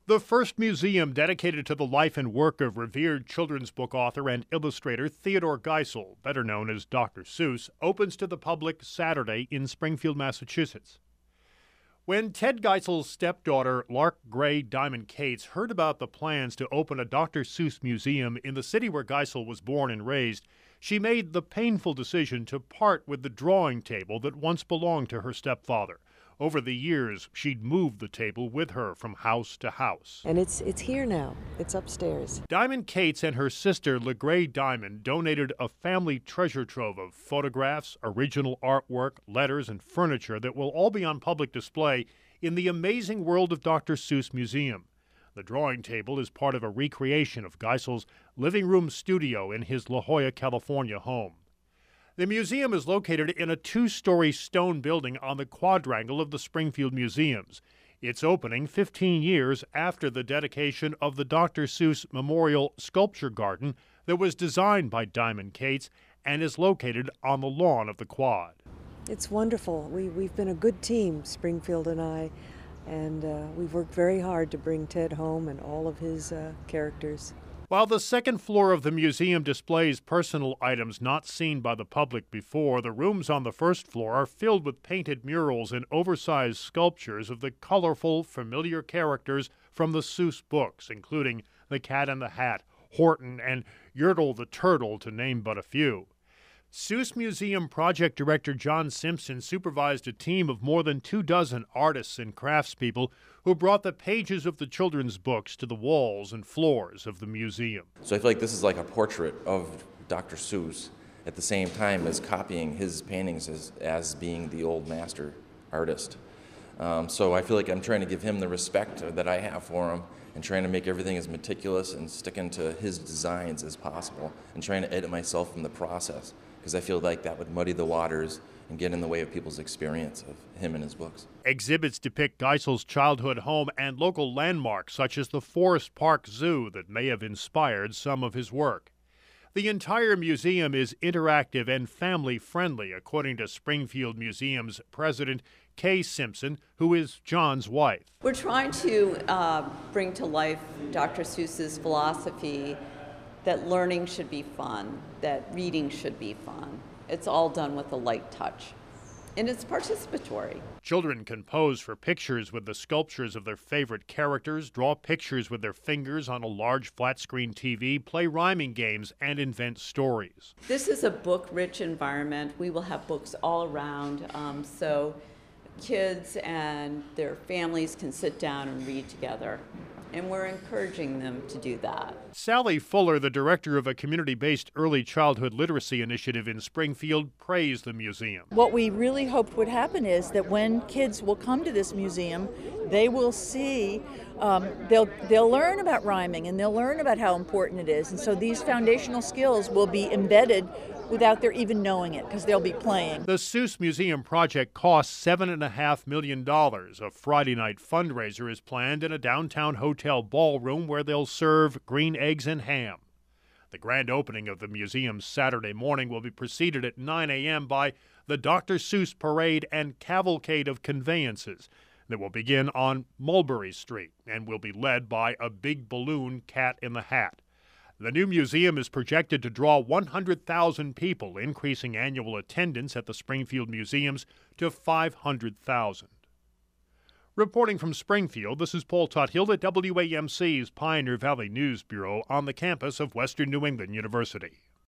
The first museum dedicated to the life and work of revered children's book author and illustrator Theodore Geisel, better known as Dr. Seuss, opens to the public Saturday in Springfield, Massachusetts. When Ted Geisel's stepdaughter, Lark Gray Diamond Cates, heard about the plans to open a Dr. Seuss museum in the city where Geisel was born and raised, she made the painful decision to part with the drawing table that once belonged to her stepfather. Over the years, she'd moved the table with her from house to house. And it's here now. It's upstairs. Diamond Cates and her sister, LeGray Diamond, donated a family treasure trove of photographs, original artwork, letters, and furniture that will all be on public display in the Amazing World of Dr. Seuss Museum. The drawing table is part of a recreation of Geisel's living room studio in his La Jolla, California home. The museum is located in a two-story stone building on the quadrangle of the Springfield Museums. It's opening 15 years after the dedication of the Dr. Seuss Memorial Sculpture Garden that was designed by Diamond Cates and is located on the lawn of the quad. It's wonderful. We've been a good team, Springfield and I, and we've worked very hard to bring Ted home and all of his characters. While the second floor of the museum displays personal items not seen by the public before, the rooms on the first floor are filled with painted murals and oversized sculptures of the colorful, familiar characters from the Seuss books, including the Cat in the Hat, Horton, and Yertle the Turtle, to name but a few. Seuss Museum Project Director John Simpson supervised a team of more than 24 artists and craftspeople who brought the pages of the children's books to the walls and floors of the museum. So I feel like this is like a portrait of Dr. Seuss at the same time as copying his paintings as being the old master artist. So I feel like I'm trying to give him the respect that I have for him and trying to make everything as meticulous and sticking to his designs as possible and trying to edit myself in the process, because I feel like that would muddy the waters and get in the way of people's experience of him and his books. Exhibits depict Geisel's childhood home and local landmarks such as the Forest Park Zoo that may have inspired some of his work. The entire museum is interactive and family-friendly, according to Springfield Museum's president, Kay Simpson, who is John's wife. We're trying to bring to life Dr. Seuss's philosophy that learning should be fun, that reading should be fun. It's all done with a light touch, and it's participatory. Children can pose for pictures with the sculptures of their favorite characters, draw pictures with their fingers on a large flat-screen TV, play rhyming games, and invent stories. This is a book-rich environment. We will have books all around, so kids and their families can sit down and read together. And we're encouraging them to do that. Sally Fuller, the director of a community-based early childhood literacy initiative in Springfield, praised the museum. What we really hoped would happen is that when kids will come to this museum, they will see, they'll learn about rhyming and they'll learn about how important it is. And so these foundational skills will be embedded without their even knowing it, because they'll be playing. The Seuss Museum project costs $7.5 million. A Friday night fundraiser is planned in a downtown hotel ballroom where they'll serve green eggs and ham. The grand opening of the museum Saturday morning will be preceded at 9 a.m. by the Dr. Seuss Parade and Cavalcade of Conveyances that will begin on Mulberry Street and will be led by a big balloon Cat in the Hat. The new museum is projected to draw 100,000 people, increasing annual attendance at the Springfield Museums to 500,000. Reporting from Springfield, this is Paul Tuthill at WAMC's Pioneer Valley News Bureau on the campus of Western New England University.